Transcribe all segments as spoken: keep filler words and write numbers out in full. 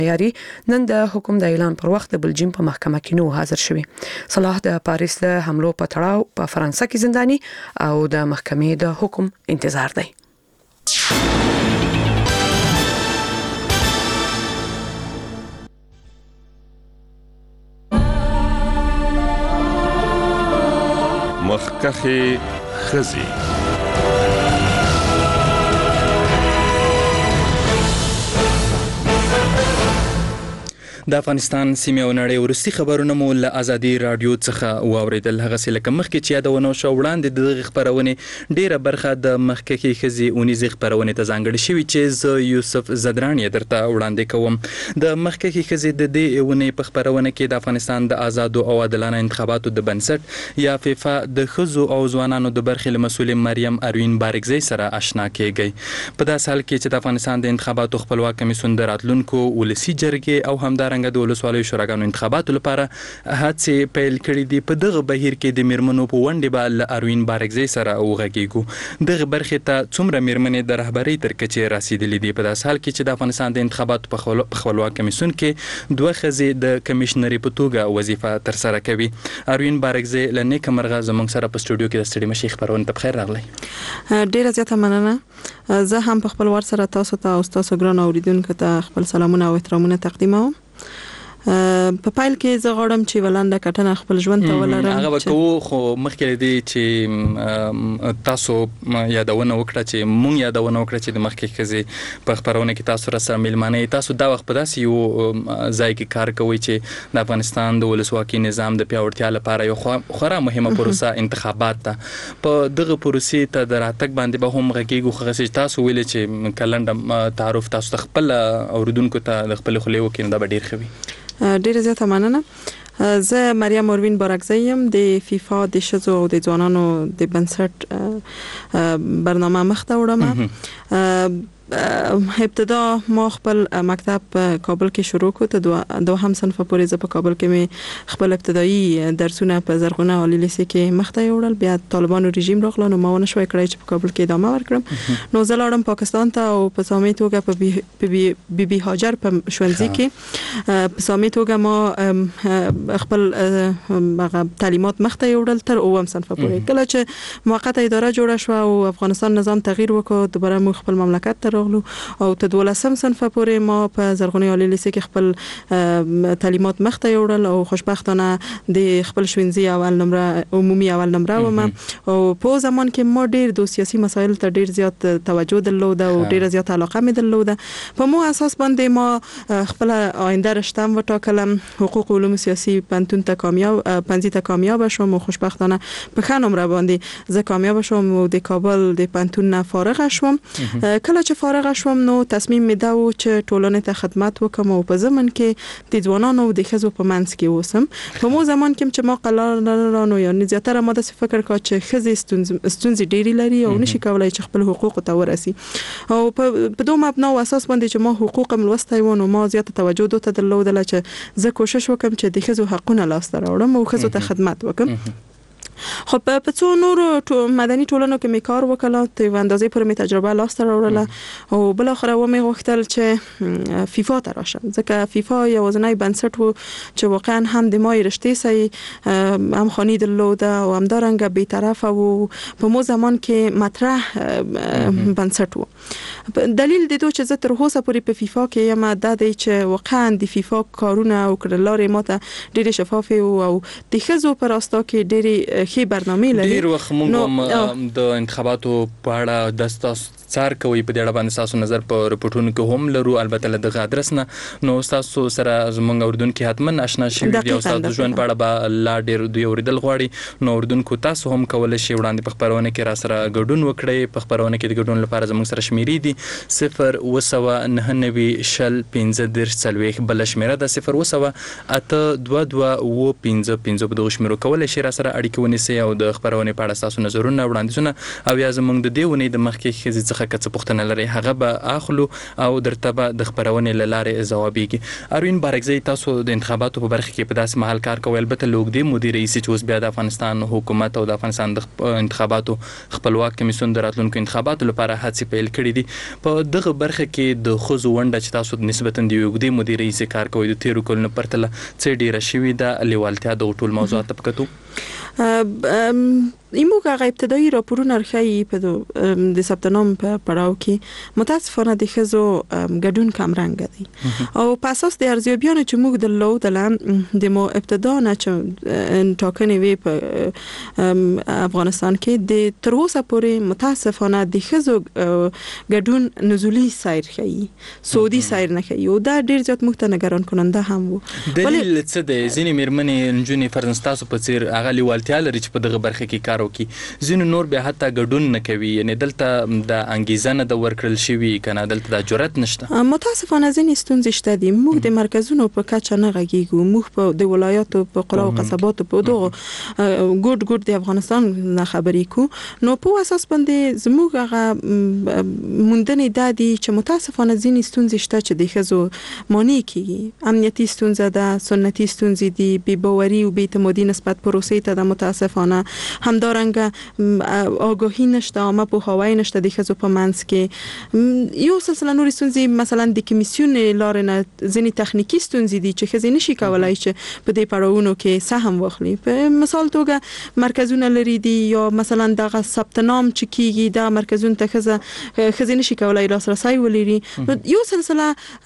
یاري نن د حکم د اعلان پر وخت د بلجیم په محکمه کې نو حاضر شوی. صلاح د پاریس د حملو په تړاو په فرانسه کې زنداني او د محکمې د حکم انتظار دی. مخکخي خزي د افغانستان سیمه او نړۍ ورستي خبرونه مو له ازادي رادیو څخه واوریدل. هغه سلکه مخکې چې یادونه شو وړاندې د خبرونه ډیره برخه د مخکخي خزي اونیزي خبرونه ته ځانګړي شوی چې ز یوسف زدرانی درته وړاندې کوم. د مخکخي خزي د دې اونې په خبرونه کې د افغانستان د آزاد او عادلانه انتخاباتو د بنسټ یا فیفا د خزو او ځوانانو د برخې مسؤل مریم اروین بارګزی سره آشنا کیږي. په داس حال کې چې د افغانستان د انتخاباتو خپلواک کمیسیون د راتلونکو ولسی جرګې او همدار رنګ د ولسوالیو شوراګانو انتخاباتو لپاره هڅې پیل کړې دي. په دغه بهیر کې د میرمنو په ونډې به له اروین بارګزی سره وغږیږو. دغه برخې ته څومره میرمنې د رهبرۍ تر کچې رسیدلې دي. په داس حال کې چې د افغانستان د انتخاباتو په خپلواک کمیسیون کې دوه ښځې د کمیشنري په توګه وظیفه ترسره کوي. اروین بارګزی له نیکه مرغه زموږ سره په سټوډیو کې د ستړي مشي خبرونه ته بخیر راغلی. ډیره زیاته مننه. زه هم په خپل ور سره تاسو ته او تاسو ګران اوریدونکو ته خپل سلامونه او احترامونه تقدیموم. په پایل کې زه غواړم چې ولنده کټنه خپل ژوند ته ولرم. هغه وکړو خو مخکې دی چې تاسو یادونه وکړه چې مونږ یادونه وکړه چې د مخکې خزي په خبرونه کې تاسو سره ملمانه تاسو دا وخت په داسې یو ځای کې کار کوي چې د افغانستان د ولسواکي نظام د پیاوړتیا لپاره یو خورا مهمه پروسه انتخابات ده. په دغه پروسې ته د راتګ باندې به هم غږیږو. خو چې تاسو ویل چې کلنډ تعارف تاسو خپل اوریدونکو ته د خپل خلیو کې دا ډیر خوي. ډیره زیاته مننه. زه مریم اروین بارګزی یم د فیفا د شذو او د ځوانانو د بنسټ برنامه مخته وړم. ابتدا ما خپل مکتب په کابل کې شروع کړ. ته دوهم صنف پورې زه په کابل کې مې خپل ابتدایي درسونه په زرغونه عالی لیسې کې مخته وړل. بیا طالبانو رژیم راغله نو ما ونه شوی کړی چې په کابل کې ادامه ورکړم. نو زه لاړم پاکستان ته او په سامي توګه په بي بي هاجر په ښوونځي کې په سامي توګه ما خپل تعلیمات مخته وړل تر اووم صنف پورې. کله چې موقته اداره جوړه شو او افغانستان نظام تغییر وکړ دوباره مو خپل مملکت ته او ته دولسم صنف پورې ما په زرغونی عالی لیسې کې خپل تعلیمات مخته وړل او خوشبختانه د خپل ښوونځي اول نمره عمومي اول نمره وم. او په زمان کې ما ډیر د سیاسي مسایل ته ډیر زیات توجه درلوده او ډیر زیات علاقه مې درلوده. په مو اساس باندې ما خپل آینده رشتم وټاکلم. حقوق علوم سیاسي پنتون ته کامیاب پنځه ته کامیاب شوم او خوشبختانه په ښه نمره باندې زه کامیاب شوم او د کابل د پنتون نه فارغ شوم. کله چې فارغ شوم نو تصمیم مې دا و چې ټولنې ته خدمت وکم او په زمن کې د ځوانانو او د ښځو په منځ کې اوسم. په مو زمان کې چې ما قلار لرانو یعنی زیاتره ما د فکر کا چې ښځې ستونزې ډېری لري او نشي کولای چې خپل حقوق ته ورسي. او په دوه مبنا او اساس باندې چې ما حقوق ملوستای و نو ما زیاته توجه دوته درلودله چې زه کوشش وکم چې د ښځو حقونه لاسته راوړم او ښځو ته خدمت وکم. خو په څو نور مدني ټولنو کې مې کار وکړ ته اندازې پر مې تجربه لاسته راوړله او بل اخر و مې غوښتل چې فیفا ته راشم ځکه فیفا یو ځنای بنسټ وو چې واقعا هم د مای رشتې سي هم خاني درلوده او هم دارنګ به طرفه وو په مو زمان کې مطرح بنسټ وو. دلیل د دوه چې زه تر اوسه پورې په فیفا کې یم دا دی چې واقعا د فیفا کارونه او کړلارې ماته ډېر شفاف او د ښځو پر راستا کې ډېر خې برنامه لري. ډیر وخت موږ د انتخاباتو په اړه د تاسو څار کوي په دې اړه باندې تاسو نظر په رپورټونو کې هم لرو. البته له دغه ادرس نه نو تاسو سره زموږ اوردونکو حتمن آشنا شوي دي او تاسو ژوند په اړه به لا ډیر دوی اوریدل غواړي. نو اوردونکو تاسو هم کولای شئ وړاندې په خبرونه کې را سره ګډون وکړئ. په خبرونه کې د ګډون لپاره زموږ سره شمیرې دي صفر وسوه نهه نوي شل پنځه دېرش څلوېښت. بل شمیره ده صفر وسوه اته دوه دوه اووه پنځه پنځه. په دغو شمیرو کولای شئ را سره اړیکه ونیسئ او د خبرونې په اړه تاسو نظرونه وړاندیزونه او یا زموږ د دې ونې د مخکې ښځې څخه څخه کڅ پوښتنه لري هغه به اخلو او درته به د خبرونې لاره ځوابيږي. اروین بارکزی تاسو د انتخاباتو په برخه کې په داسې محل کار کوي البته لوګدي مدیر رئیس چې اوس بیا د افغانستان حکومت او د افغانستان د انتخاباتو خپلواک کمیسیون د راتلونکو انتخاباتو لپاره هڅې پیل کړې دي. په دغه برخه کې د خزو ونده چې تاسو نسبتا د لوګدي مدیر رئیس کار کوي د تیرو کلونو پرتله څه ډیره شوې ده لیوالتیا د ټول موضوعات په کتو؟ ایموږ هغه ابتدایي راپورونه ښیي په د ثبت نام په پړاو کې متاسفانه د ښځو ګډون کمرنګه دی او په اساس د ارزیابیانو چې موږ درلودل د مو ابتدا نه چې ټاکنې وي په افغانستان کې د تر اوسه پورې متاسفانه د ښځو ګډون نزولي سیر ښیي سعودي سیر نه ښیي او دا ډیر زیات موږ ته نگران کننده هم وو. دلیل څه دی؟ ځینې میرمنې نجونې فرض تاسو په څیر هغه لیوالتیا لري چې په دغه برخه کې کار وکړي ځینې نور بیا حتی ګډون نه کوي یعنی دلته د انګیزه نه د ورکړل شوی کنه دلته د جرأت نشته. متاسفانه ځینې ستونزې شته دي. موږ د مرکزونو په کچه نه غږیږو. موږ په د ولایاتو په قرا او قصباتو په دغه ګډ ګډ د افغانستان نه خبرې کو نو په اساس باندې زموږ هغه موندنې د دي چې متاسفانه ځینې ستونزې شته چې د ښځو مانی کیږي. امنیتي ستونزه ده، سنتي ستونزې دي، بې باوري او بې اعتمادي نسبت پروسې ته د متاسفانه همدارنګه آگاهی نشته، عامه پوهاوی نشته د ښځو په منځ کې. یو سلسله نور ستونزې مثلا د کمیسیون لارې نه ځینې تخنیکی ستونزې دي چې ښځې نشي کولای چې په دې پړاوونو کې سهم واخلي. په مثال توګه مرکزونه لري دي یا مثلا دغه ثبت نام چې کیږي د مرکزونو ته ښځه ښځې نشي کولای لاسرسي ولري. یو سلسله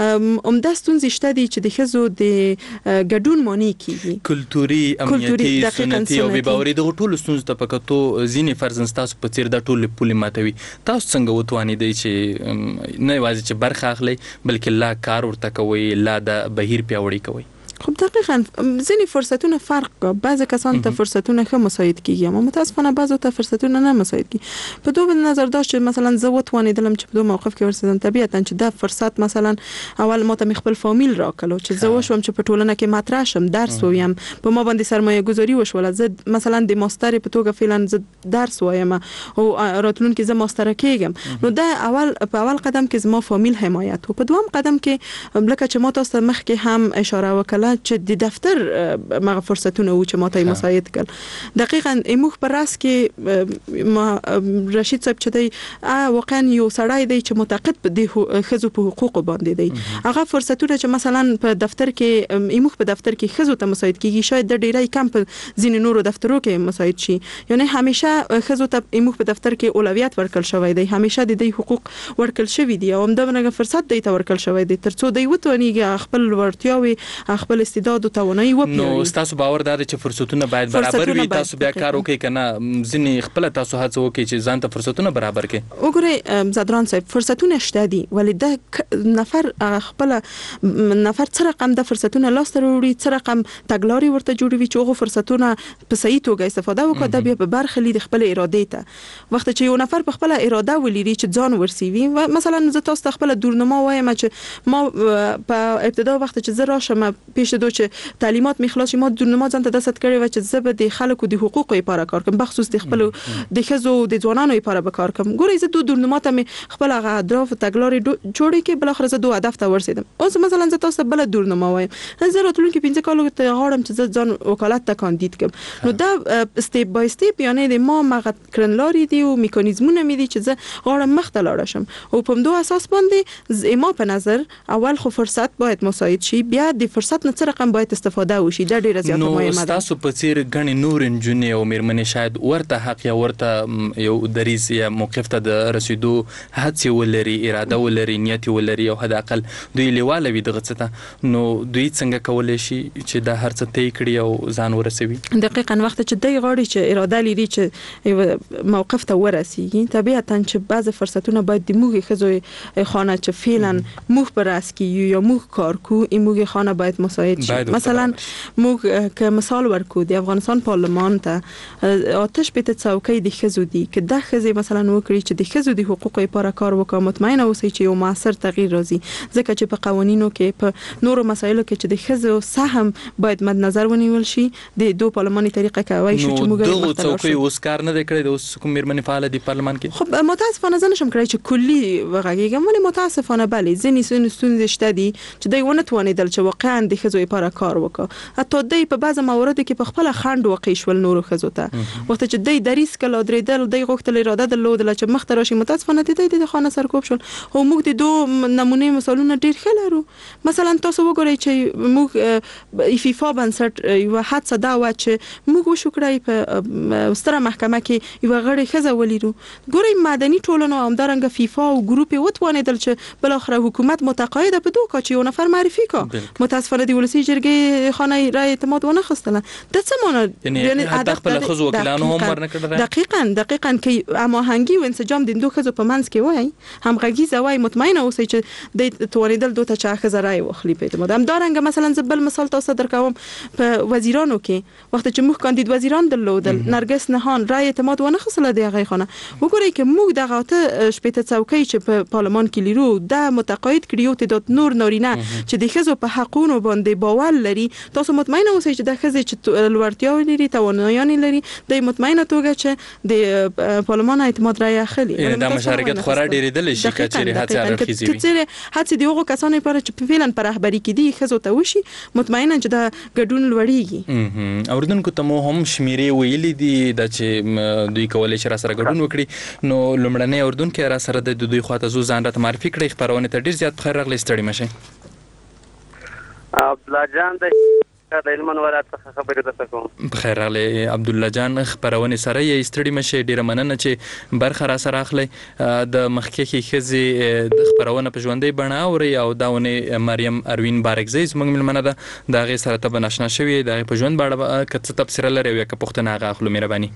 عمده ستونزې شته دي چې د ښځو د ګډون مانی کیږي. کلتوري، امنیتي، سنتي او بې باوري د ټولو ستونزو ته پکتو ځینې فرض تاسو په څیر د ټولو پولې ماتوي. تاسو څنګه وتوانیدئ چې نه یوازې چې برخه اخلي بلکې لا کار ورته کوي، لا د بهیر پیاوړی کوي؟ خب دقیقاً ځینې فرصتونه فرق کوي. بعضی کسان ته فرصتونه ښه مساعد کیږي اما متاسفانه بعضو ته فرصتونه نه مساعد کیږي. په دوه نظر داشت چې مثلا زه وتوانیدم چې په دوه موقف کې ورسېدم طبیعتاً چې دا فرصت مثلا اول ماته خپل فامیل راکلو چې زه وشوم چې په ټولنه کې مطرح شم، درس وایم، په ما باندې سرمایه گذاری وشول. زه مثلا د ماستر په توګه فعلا زه درس وایم او راتلونکي زه ماستر کېږم. نو دا اول په اول قدم کې زما فامیل حمایت او په دوم قدم کې لکه چې ما تاسو مخکې هم اشاره وکړه چې د دفتر مغه فرصتونه و چې ماته مساعد کړ. دقیقاً ایموخ پر راس کې ما رشید صاحب چې دی واقعا یو سړی دی چې معتقد په د ښځو په حقوقو باندې دی. هغه فرصتونه چې مثلا په دفتر کې ایموخ په دفتر کې ښځو ته مساعد کیږي شاید د ډیری کم په ځینې نورو دفترو کې مساعد شي. یعنی همیشه ښځو ته ایموخ په دفتر کې اولویت ورکړل شوی دی، همیشه د دې حقوق ورکړل شوی دی او همدغه فرصت دی ته ورکړل شوی دی ترڅو دی وتونیږي خپل ورتیاوي خپل استعداد او توانایي وپیړي. نو تاسو باور دار چې فرصتونه باید برابر وي. تاسو بیا کار وکړئ کنه ځینې خپل تاسو هڅه وکړئ چې ځان ته فرصتونه برابر کړئ. وګورئ زدران صاحب فرصتونه شته دي ولی د نفر خپل نفر څه رقم د فرصتونه لاس ته وروړي، څه رقم تګلاري ورته جوړوي چې هغه فرصتونه په صحیح توګه استفاده وکړي. دا بیا په برخه لید خپل اراده ته وخت چې یو نفر په خپل اراده ولري چې ځان ورسیوي. مثلا زه تاسو ته خپل دورنما وایم چې ما په ابتدا وخت چې زه راشم پیش دو چې تعلیمات میخلاص ما دورنما ځان ته دست کړی و چې زه به د خلکو د حقوقو لپاره کار کوم، بخصوص د خپل د ښځو د ځوانانو لپاره به کار کوم. ګورئ زه دوه دورنما ته خپل هغه اهداف تګلارې جوړې کې بل اخر زه دوه هدف ته ورسېدم. اوس مثلا زه تاسو بل دورنما وایم زه راتلونکي پنځه کالو ته غواړم چې زه ځان وکالت ته کاندید کړم. نو دا سټیپ بای سټیپ یعنی د ما مغه کړنلارې دي او میکانیزمونه مې دي چې زه غواړم مخ ته لاړ شم او په دوه اساس باندې زما په نظر اول خو فرصت باید مساعد شي، بیا د فرصت نه څه رقم باید استفاده وشي. دا ډیره زیاته مهمه ده. نو تاسو په څیر غني نور انجونې او میرمنې شاید ورته حق یا ورته یو دریز یا موقف ته د رسیدو هڅه ولري، اراده ولري، نیت ولري او حد اقل دوی لیواله وي دغه څه ته. نو دوی څنګه کولای شي چې دا هر څه طی کړي او ځان ورسوي؟ دقیقاً وخت چې دوی غواړي چې اراده لري چې موقف ته ورسیږي طبيعتاً چې بعض فرصتونه باید د موږ ښځو خانه چې فعلا موږ پر راس کې یا موږ کار کو این موږ خانه باید مساعد باید شي. مثلا موږ که مثال ورکو د افغانستان پارلمان ته آتش پته څوکۍ د ښځو دي که د ښځې مثلا وکړي چې د ښځو د حقوقو لپاره کار وکړي مطمئنه اوسئ چې یو موثر تغییر راځي ځکه چې په قوانینو کې په نورو مسایلو کې چې د ښځو سهم باید مد نظر ونیول شي د دوه پارلماني طریقه کوي چې موږ دغه څوکۍ اوس کار نه کړی د اوس کوم میرمنې فعال دي پارلمان کې. خب متاسفانه زه نشم کړی چې کلی وغږیږم ولی متاسفانه بله ځینې ستونزې شته دي چې دوی ونه توانېدل چې واقعا د ښځو لپاره کار وکړي حتی دوی په بعض مواردو کې په خپل خنډ واقع شول نورو ښځو ته وخت چې دوی دریس کله درېدل دوی غوښتل اراده درلودل چې مخ ته راشي متاسفانه د دوی د خانه سرکوب شول او موږ د دوه نمونه مثالونه ډیر ښه لرو. مثلا تاسو وګورئ چې موږ فیفا بنسټ یو حادثه دا و چې موږ وشو کړی په ستره محکمه کې یو غړي ښځه ولیدو ګورئ مدني ټولنه او همدارنګه فیفا او ګروپ وتوانېدل چې بل اخر حکومت متقاعد په دوه کچ یو نفر معرفي کا متاسفانه د ولسی جرګې خانه رای اعتماد ونه خستله د څه معنی یعنی حتی خپل خزو وکیلانو هم ورنه کړل دقیقاً دقیقاً کې هماهنګي او انسجام د دوه خزو په منځ کې وای همغږي زوای مطمئنه اوسئ چې د توانیدل دوه ته چا خزه رای واخلي په اعتماد هم دارنګ مثلا زبل مثال تاسو درکوم په وزیرانو کې وخت چې موږ کاندید وزیران درلودل نرګس نهان رای اعتماد ونه خستله د هغه خانه وګورئ چې موږ دغه ته شپته څوکۍ چې په پارلمان کې لرو د متقاعد کړیو ته نور نارینه چې د خزو په حقونو باندې باور لري تاسو مطمئنه اوسئ چې د خزې چې لوړتیا لري توانایي لري د مطمئنه توګه چې د پارلمان اعتماد رای اخلي د مشارکت خورا ډیریدل شي کچېره هڅه راخیزي وي کچېره هڅه دی هغه کسانو لپاره چې فعلا پر رهبری کې دي خزو ته وشي مطمئنه چې د ګډون لوړیږي. اوردونکو ته مو هم شمیرې ویلې دي د چې دوی کولای شي را سره ګډون وکړي نو لمړنۍ اوردونکو را سره د دوی خواته زو ځان را معرفي کړی خبرونه ته ډیر زیات خیر راغلی ستړي مشه. عبد الله جان د د علمن ولایت څخه خبرې درته کوم. بخیر راغلی عبد الله جان خبرونه سره یې ستړي مشه ډیر مننه چې برخه را سره اخلي د مخکې خزي د خبرونه په ژوندۍ بڼه اوري او داونه مریم اروین بارکزی زموږ ملمنه ده دا غي سره ته بناشنا شوی د په ژوند باندې کڅ تفسیر لري یا که پښتنه غا اخلو مهرباني.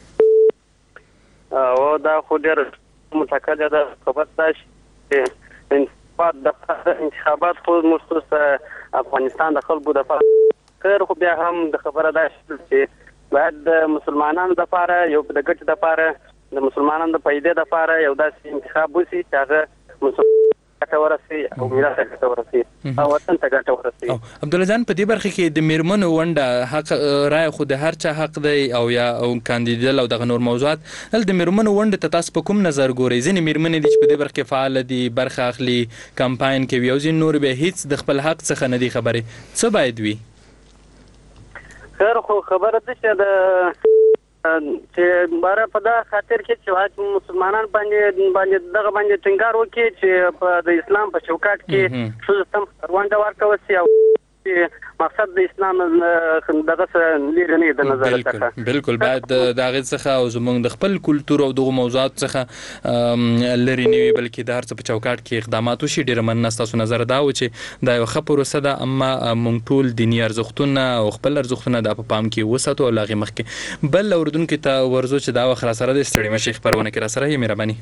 او دا خو ډیر متکده ده خبر تاسو انتخابات د انتخابات خو مخصوص افغانستان د خلکو د خیر خو بیا هم د خبره ده چې باید د مسلمانانو د لپاره یو د ګټ د لپاره د مسلمانانو د پیدې د لپاره یو داسې انتخاب وسی چې هغه مسلمان ته ورسي او میراث ته ورسي او وطن ته ګټه ورسي. عبد الله جان په دې برخه کې د میرمنو ونډه حق رائے خو د هر چا حق دی او یا او کاندیدل او د نور موضوعات هل د میرمنو ونډه ته تاسو په کوم نظر ګورئ ځینې میرمنې د په دې برخه کې فعال دي برخه اخلي کمپاین کوي او ځین نور به هیڅ د خپل حق څخه نه دي خبره څه باید وي؟ خیر خو خبره ده چې د چې باره په دا خاطر کې چې واک مسلمانان باندې باندې دغه باندې ټینګار وکړي چې په د اسلام په چوکاټ کې څه سم ورونده ورکوي او مقصد د اسلام دغه لري نه د نظر څخه بالکل بعد دغه څخه او زمونږ د خپل کلچر او دغه موضوعات څخه لري نه بلکې د هر څه په چوکاټ کې اقدامات وشي ډیر مننه تاسو نظر دا و چې دا یو خبره سده اما مونږ ټول دینی ارزښتونه او خپل ارزښتونه د په پام کې وساتو او لاغي مخکې بل اوردونکو ته ورزو چې دا وخت سره د ستړي مشي خبرونه کې را سره یې مهرباني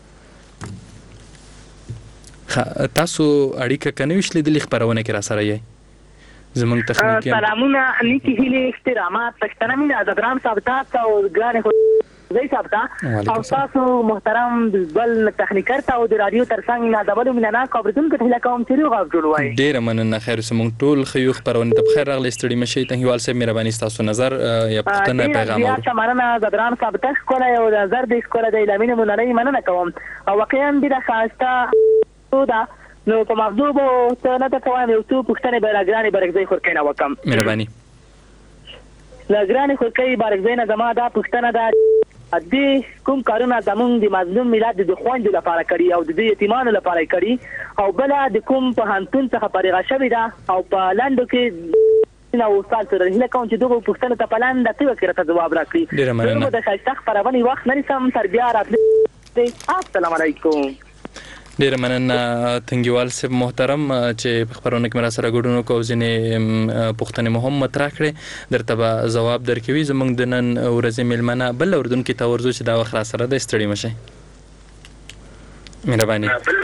تاسو اړیکه کنه وشلې د خبرونه کې را سره یې زمونږ تخنیکی سلامونه نیکی هیله احترامات پښتنه مینه د ګرام ثابتات او ګران خو زي ثابته او تاسو محترم بل تخنیکر ته او د رادیو ترڅنګ نه د بل مینه کوبرتون کې هله کوم چې غوږ جوړوي ډیر مننه خیر سمون ټول خيو خبرونه د بخیر راغلی ستړي مشي ته هیوال سه مهرباني تاسو نظر یا پښتنه پیغام یا شمارنه د ګرام ثابته کوله او د نظر د کوله د لامین مونږ مننه کوم او واقعا د خاصه دا نو په موضوع ته نه تکوام یو څو پښتنه بلګرانی برګځي خورکینه وکم مهرباني لګرانی خورکې برګځي نه زما دا پښتنه دا د کوم کارونه زمونږ د مظلوم ملت د خويندو لپاره کړی او د یتیمانو لپاره کړی او بل د کوم په هانتون څخه پرېغه شوی دا او په لاندو کې نو وصال سره هله کوم چې دغه پښتنه ته پلان د تیو کړه جواب راکړي نو د خاصه خبرونه وخت نه سم تربیه راتلې السلام علیکم ډیر مننه تنګیوال صاحب محترم چې خبرونه کې مرا سره ګډون وکاو ځنې پښتنه محمد راکړي درته به جواب درکوي زمونږ د نن ورځې ملمنه بل اردن کې تورزو چې دا وخت سره د ستړي مشه مهرباني بل اردن کې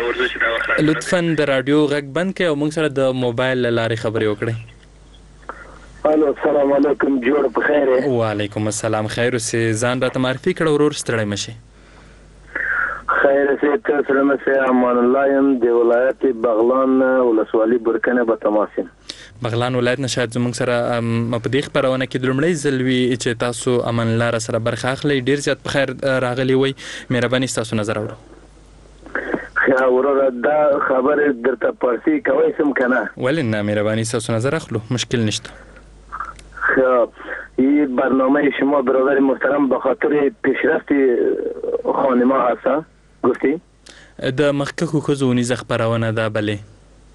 ورځو چې دا وخت لطفاً د رادیو غږ بند کړئ او موږ سره د موبایل له لارې خبرې وکړئ. الو السلام علیکم، جوړ په خیر. وعلیکم السلام، خیر اوسې. ځان راته معرفي کړه ورور، ستړی مشي. خیر اوسې، ته سره مې امان الله يم د ولایت بغلان ولسوالي برکنه به تماسین. بغلان ولایت نه شاید زموږ سره په دې خبرونه کې لومړی ځل وي چې تاسو امان الله سره برخه اخلئ. ډیر زیات په خیر راغلی وي. مهرباني تاسو نظر اورو. خیا ورور دا خبر درته پارسی کوي سم کنه؟ ولې نه، مهرباني تاسو نظر اخلو، مشکل نشته. خب این برنامه شما برادر محترم به خاطر پیشرفت خانما هستا گفتی؟ د مخکښو ښځو نیزه خپرونه ده. بله.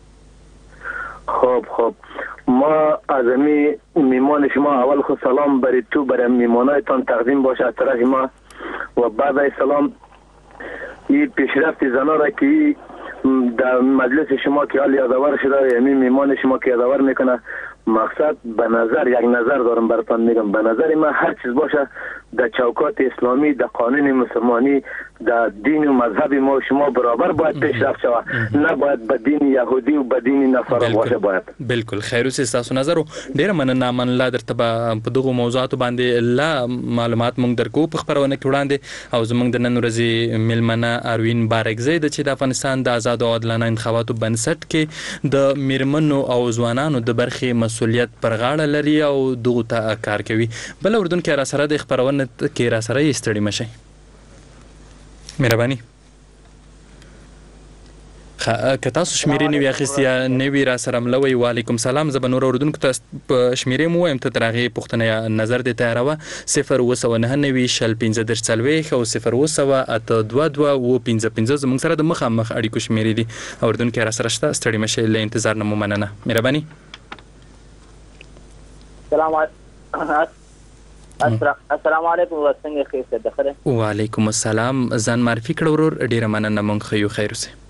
خب خب ما از امی میمان شما اول خود سلام برای تو برای میمانایتان تقدیم باشه از طرف ما و بعد از سلام این پیشرفت زنا را که در مجلس شما که حال یادآور شده یعنی میمان شما که یادآور میکنه مقصد به نظر یک نظر دارم براتون میگم، به نظر من هر چیز باشه در چوکات اسلامی، در قانون مسلمانی، در دین و مذهب ما شما برابر باید پیشرفت شود، نه باید به دین یهودی و به دین نصارا باشه. باید بالکل. خیر اوسې، تاسو نظر ډیر مننه. امان الله درته په دغه موضوعاتو باندې لا معلومات مونږ درکو په خبرونه کې وړاندې. او زمونږ د نن ورځې میلمنه اروین بارکزی د چې د افغانستان د آزاد او عادلانه انتخاباتو بنسټ کې د میرمنو او ځوانانو د برخې مسؤلیت پر غاړه لري او دغه ته کار کوي. بل اردن کې را سره د خبرونه کې را سره یې ستړي مشي. مهرباني. که تاسو شمیرې نه وي اخیستې یا نه وي را سره ملوئ. وعلیکم سلام. زه به نور اردونکو ته په شمیرې مو وایم، ته تر هغې پوښتنه یا نظر دې تیاروه. صفر اوه سوه نهه نوي شل پنځه دېرش څلوېښت او صفر اوه سوه اته دوه دوه اوه پنځه پنځه زموږ سره د مخامخ اړیکو شمیرې دي. اردونکي را سره شته، ستړي مشئ. له انتظار نه مو مننه. مهرباني. السلام علیکم. السلام علیکم. څنګه ښه ده خره؟ وعلیکم السلام. ځان معرفي کړه ورور. ډیره مننه. مونږ ښه یو. خیر اوسې.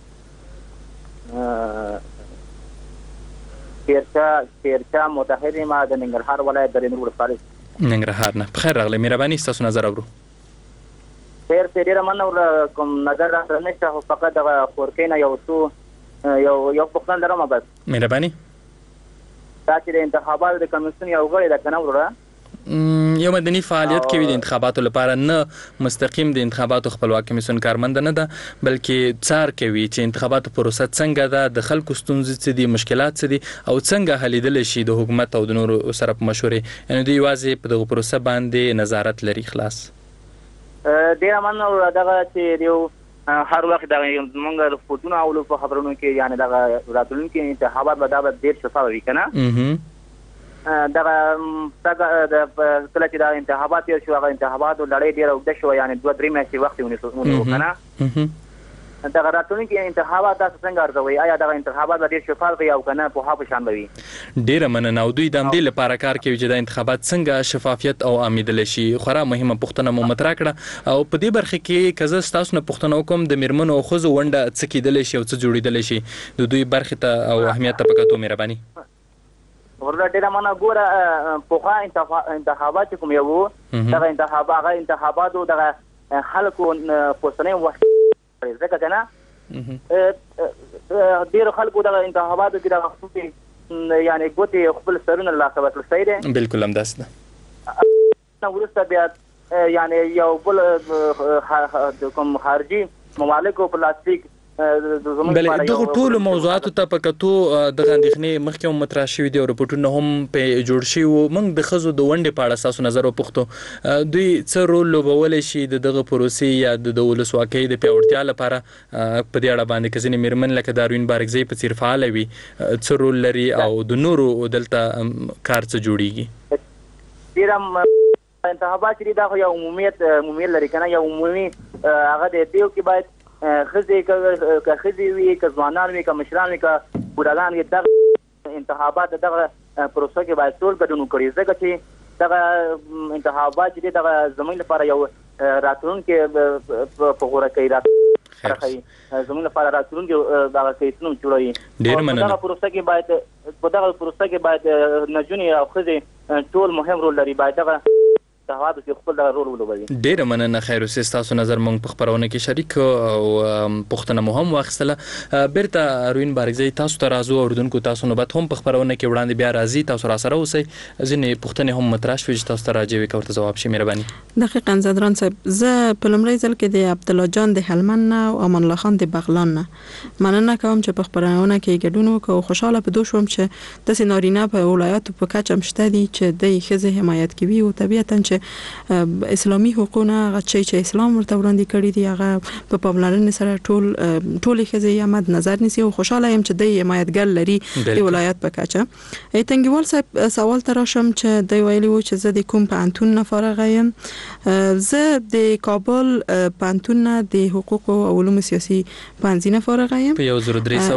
تیرچا تیرچا متحر ما د ننګرهار ولایت د رینور ولسوالۍ. ننګرهار نه. په خیر راغلی. مهرباني تاسو نظر اورو. خیر ډیره مننه. کوم نظر را نشته، خو فقط دغه خورکې نه یو څو یو یو پوښتنه لرم. بس مهرباني. دا چې د انتخاباتو د کمیسیون یو غړی ده که نه وروره، یو مدني فعالیت کوي د انتخاباتو لپاره، نه مستقیم د انتخاباتو خپلواک کمیسیون کارمند نه ده، بلکې څار کوي چې انتخاباتو پروسه څنګه ده، د خلکو ستونزې څه دي، مشکلات څه دي او څنګه حلیدلی شي د حکومت او د نورو سره په مشورې. یعنې دوی یوازې په دغه پروسه باندې نظارت لري. خلاص. ډېره مننه. دغه چې یو هر وخت دغه موږ رپورټونه اولو په خبرونو کې، یعنې دغه راتلونکي انتخابات به دا به ډېر شفاف وي که نه؟ دغه کله چې دا انتخابات تېر شو، هغه انتخاباتو لړۍ ډېره اوږده شوه، یعنې دوه درې میاشتې وخت یې ونیو که نه؟ دغه راتلونکي انتخابات تاسو څنګه ارزوئ؟ آیا دغه انتخابات به ډېر شفاف وي او که نه پوها په شان به وي؟ ډېره مننه. او دوی د همدې لپاره کار کوي چې دا انتخابات څنګه شفافیت او عامېدلی شي. خورا مهمه پوښتنه مو مطرح کړه. او په دې برخه کې که زه ستاسو نه پوښتنه وکړم د میرمنو او ښځو ونډه څه کېدلی شي او څه جوړېدلی شي د دوی برخې ته او اهمیت ته په کتو؟ مهرباني. ورته ډېره مننه. ګوره پخوا انتخابات چې کوم یو وو، دغه انتخاب هغه انتخاباتو دغه خلکو پوښتنې وخت ځکه که نه ډېرو خلکو دغه انتخاباتو کې دغه خپلې یعنې ګوتې خپل سرونه له لاسه ورکړل. صحیح دی؟ بلکل همداسې ده. وروسته بیا یعنې یو بل کوم خارجي ممالکو پلاستیک بلې دغه ټولو موضوعاتو ته په کتو دغه اندېښنې مخکې هم مطرح شوي دي او رپورټونه هم پرې جوړ شوي وو. موږ د ښځو د ونډې په اړه ستاسو نظر وپوښتو. دوی څه رول لوبولی شي د دغه پروسې یا د ولسواکۍ د پیاوړتیا لپاره؟ په دې اړه باندې که ځینې میرمن لکه د اروین بارکزی په څېر فعاله وي، څه رول لري او د نورو دلته کار څه جوړیږي؟ ډېره انتخابات چې دي دا خو یو عمومیت عمومیت لري که نه؟ یو عمومي هغه دی دیو کې باید ښځې که ښځې وي، که ځوانان وي، که مشران وي، که بوډاګان وي، دغه انتخابات دغه پروسه کې باید ټول ګډون وکړي، ځکه چې دغه انتخابات چې دي دغه زموږ لپاره یو راتلونکی په غوره کوي، زموږ لپاره راتلونکی دغه کیسونه جوړوي. ډېر مننه. دغه پروسه کې باید په دغه پروسه کې باید نجونې او ښځې ټول مهم رول لري. باید دغه متحدث کې خپل د رول ولوبوي. ډیره مننه خیر اوسه تاسو نظر مونږ په خبرونه کې شریک او پښتنه مهم واخصله بیرته اروین بارګزی تاسو ته راځو اوردونکو تاسو نو به هم په خبرونه کې وړاندې بیا راځي تاسو را سره اوسئ ځینې پښتنه هم مطرح شوي چې تاسو ته راځي ورته جواب شي مهرباني. دقیقاً زدران صاحب زه په لمړی ځل کې د عبد الله جان د هلمند نه او امان الله خان د بغلان نه مننه کوم چې په خبرونه کې ګډون وکړو. خوشاله په دوه شوم چې د سينارينا په ولایتو په کچه مشته دي چې د خزه حمایت کوي او طبيعتاً چې اسلامي حقوقونه غچي چې اسلام ورته وړاندې کړی دی هغه په پاملرنې سره ټول ټول خزه یې مد نظر نیسي او خوشاله يم چې د حمایتګر لري د ولایت په کچه. ایتنګوال صاحب سوال تراشم چې د ویلي و چې زه د کوم پانتون نه فارغ یم. زه د کابل پانتون نه د حقوق او علوم سیاسي پانځینه فارغ یم په یو زر درې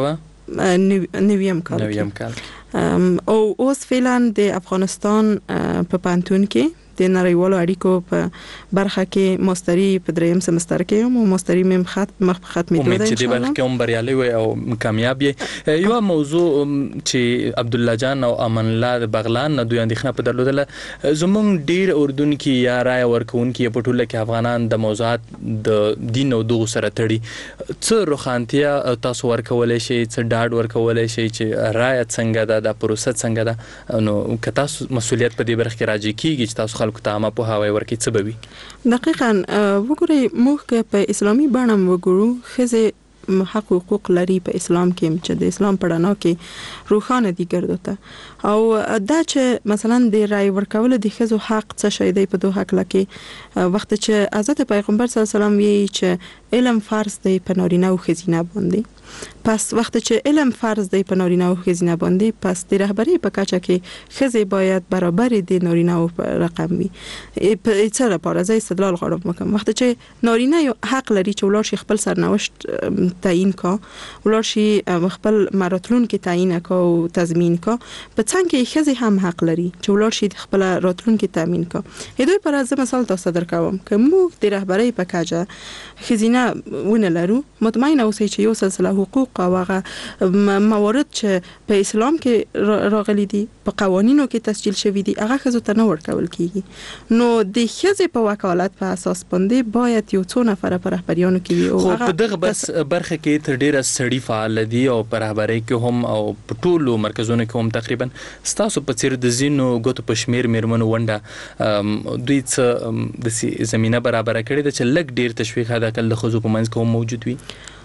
سوه نویم کال نویم کال او اوس فعلا د افغانستان په پانتون کې د نړیوالو اړیکو په برخه کې ماستری په دریم سمستر کې هم او ماستری مم خط مخ ختمې دوه چې د برخه کې هم بریالي وي او کامیاب یې. یو موضوع چې عبد الله جان او امان الله د بغلان نه دوی اندېښنه په درلودله زمونږ ډیر اردن کې یا رای ورکون کې په ټوله کې افغانان د موضوعات د دین او دغه سره تړي څه روخانتیا تاسو ورکولای شئ څه ډاډ ورکولای شئ چې رای څنګه ده د پروسه څنګه ده نو که تاسو مسولیت په دې برخه کې راځي کیږي چې تاسو خلکو ته ما په هواي ورکی څه بوي. دقیقاً وګورئ موږ په اسلامي بڼه وګورو خزه حق او حقوق لري په اسلام کې چې د اسلام په اړه کې روخانه دي ګرځوته او دا چې مثلا د رای ورکول د خزو حق څه شي دی په دوه حق لکه وخت چې حضرت پیغمبر صلی الله علیه وسلم وی چې علم فرض دی په نارینه او خزینه باندې پس وخت چې علم فرض دی په نارینه او خزینه باندې پس د رهبری په کچه کې خزه باید برابر دي نارینه او رقم وي په څه لپاره زې استدلال غواړم وکم وخت چې نارینه یو حق لري چې ولر شي خپل سرنوشت تعیین کا ولر شي خپل مراتلون کې تعیین کا او تضمین کا په څنګه کې خزه هم حق لري چې ولر شي خپل راتلون کې تضمین کا. هدوی پر از مثال تاسو درکوم که موږ د رهبری په کچه خزینه ونه لرو مطمئن اوسئ چې یو سلسله حقوق او هغه موارد چې په اسلام کې راغلي دي په قوانینو کې تسجیل شوی دي هغه خزو ته نه ورکول کیږي نو د خزې په وکالت په اساس باندې باید یو څو نفر په رهبریانو کې وي او هغه په دغه بس برخه کې تر ډیره سړي فعال دي او په رهبری کې هم او په ټولو مرکزونو کې هم تقریبا ستاسو په څیر د زینو غوتو پښمیر میرمنو ونده دوی څه د زمينه برابر کړي د چې لګ ډیر تشویق هدا کول د خزو په منځ کې موجود وي.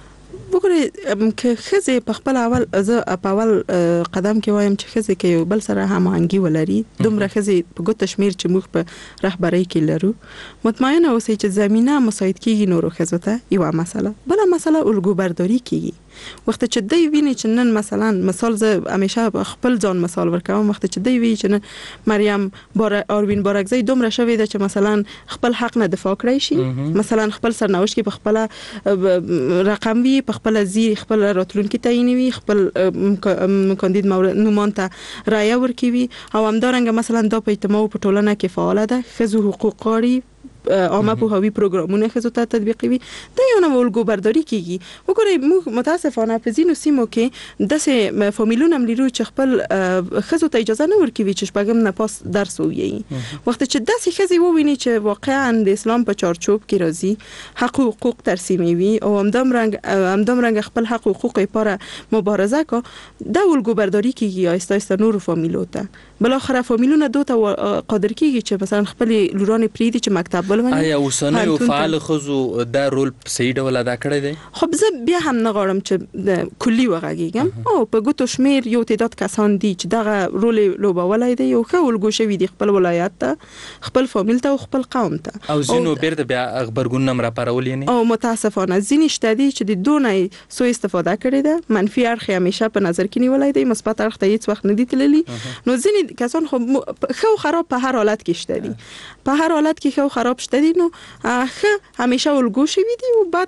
وګورئ که خزه په خپل اول زه په اول قدم کې وایم چې خزه کې یو بل سره هماهنګي ولري دومره خزه په ګوت شمیر چې موږ په رهبری کې لرو مطمئن اوسئ چې زمينه مساعد کیږي نورو خزو ته یو مسله بل مسله الګو برداری کیږي وخت چې دی ویني چې نن مثلا مثال زه همیشه خپل ځان مثال ورکوم وخت چې دی وی چې نن مریم بار اروین بارګزی دومره شوې ده چې مثلا خپل حق نه دفاع کړی شي مثلا خپل سرنوشت کې په خپل رقم وی په خپل زی خپل راتلونکي تعین وی خپل کاندید نومان ته رای ورکوي او همدارنګه مثلا دا په اجتماع په ټولنه کې فعال ده خزو حقوق قاری عامه په هوی پروګرامونه خزو ته تطبیقوي دا یو نه ولګو برداری کیږي. وګورئ موږ متاسفانه په ځینو سیمو کې داسې فامیلونه مليرو چې خپل خزو ته اجازه نه ورکوي چې شپږم نه پاس درس ووایي وخت چې داسې خزي وویني چې واقعا د اسلام په چارچوب کې راځي حق او حقوق ترسیموي او همدم رنګ همدم رنګ خپل حق او حقوق لپاره مبارزه کو دا ولګو برداری کیږي آیسته آیسته نور فامیلو ته بل اخر فامیلونه دوه قادر کیږي چې مثلا خپل لورانه پریدي چې مکتب آیا اوسنۍ فعال خزو دا رول صحیح ډول ادا کړی دی؟ خو زه بیا هم نه غواړم چې کلی وغږیږم او په ګوتو شمیر یو تعداد کسان دي چې دغه رول لوبولای دی یو ښه ولګو شوی دی خپل ولایت ته خپل فامیل ته او خپل قوم ته او زینو بیرته بیا خبرګون نمبر راپارول یې او متاسفانه ځینې شته دي چې د دونې سو استفاده کړي ده منفي اړخ همیشه په نظر کې نیولای دی مثبت اړخ ته هیڅ وخت نه دي تللی نو ځینې کسان خو خو خراب په هر حالت کې شته دي په هر حالت کې خو خراب شته دي نو خو همیشه ولګو شوی دی او بعد خود